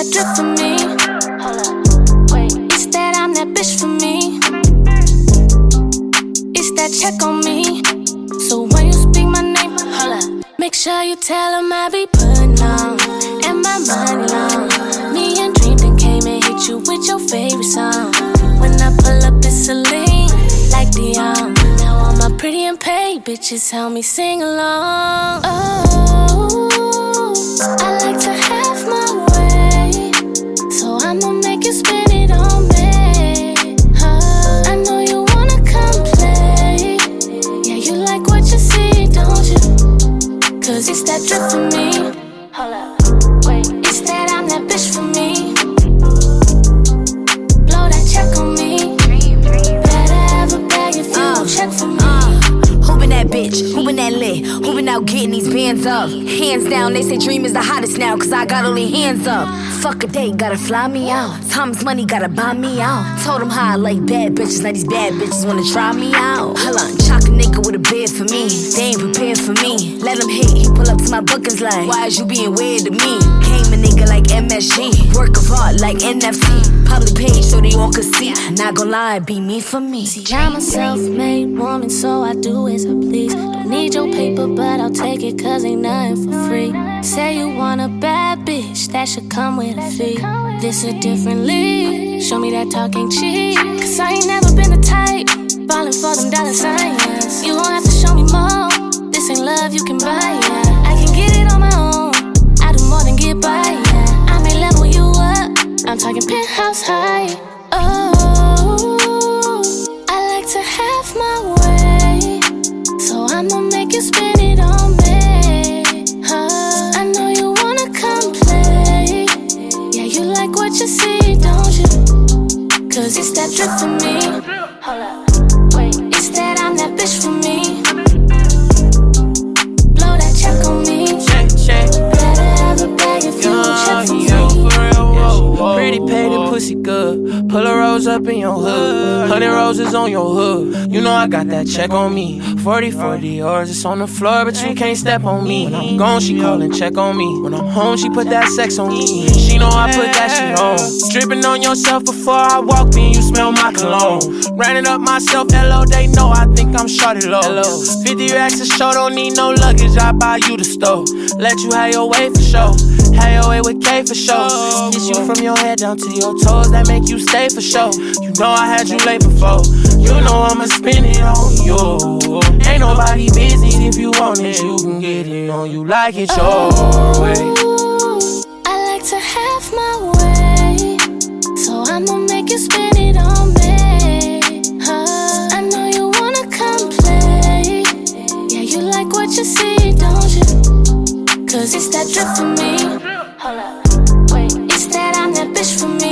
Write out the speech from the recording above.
that drip for me. Hold up, wait. It's that I'm that bitch for me. It's that check on me. So when you speak my name, hold up, make sure you tell him I be putting on and my money long. Me and Dream then came and hit you with your favorite song. When I pull up, it's a lean like Dion. Now all my pretty and paid bitches help me sing along. Oh, I like to have my way, so I'ma make you spend it on me. I know you wanna come play. Yeah, you like what you see, don't you? Cause it's that drip for me. Hold up, wait. It's that I'm that bitch for me. Blow that check on me. Better have a bag if you check for me. Who been that bitch? Who been that lit? Who been out getting these bands up? Hands down, they say Dream is the hottest now, cause I got all their hands up. Fuck a date, gotta fly me out. Time's money, gotta buy me out. Told them how I like bad bitches, now these bad bitches wanna try me out. Hold on, chock a nigga with a bed for me. They ain't prepared for me. Let him hit, he pull up to my bookings like, why is you being weird to me? Came a nigga like MSG, work of art like NFT. Public page so they all could see. Not onna lie, be me for me. See, I'm a self-made woman, so I do as I please. Don't need your paper, but I'll take it, cause ain't nothing for free. Say you want a bad bitch, that should come with a fee. This a different league, show me that talking cheap. Cause I ain't never been the type, ballin' for them dollar signs. You gon' have to show me more, this ain't love you can buy, yeah. I can get it on my own, I do more than get by, yeah. I may level you up, I'm talking penthouse high. Oh, I like to have my way, so I'ma make you spend it on me. I know you wanna come play. Yeah, you like what you see, don't you? Cause it's that drip for me. Hold up, wait. It's that I'm that bitch for me. Blow that check on me. Check. Better have a bag if you check for me. Pretty paid and pussy good. Pull a rose up in your hood. 100 roses on your hood. You know I got that check on me. 40 yours, it's on the floor, but you can't step on me. When I'm gone, she call and check on me. When I'm home, she put that sex on me. She know I put that shit on. Dripping on yourself before I walked in, you smell my cologne. Ran it up myself, hello, they know I think I'm shorty low. 50 racks a show, don't need no luggage, I buy you the stove. Let you have your way for show. Have your way with K for show. Kiss you from your head down to your toes, that make you stay for show. You know I had you late before. You know I'ma spin it on you. Ain't nobody busy, if you want it, you can get it on you like it's your way. I like to have my way, so I'ma make you spend it on me. I know you wanna come play. Yeah, you like what you see, don't you? Cause it's that drip for me. Hold up, wait. It's that I'm that bitch for me.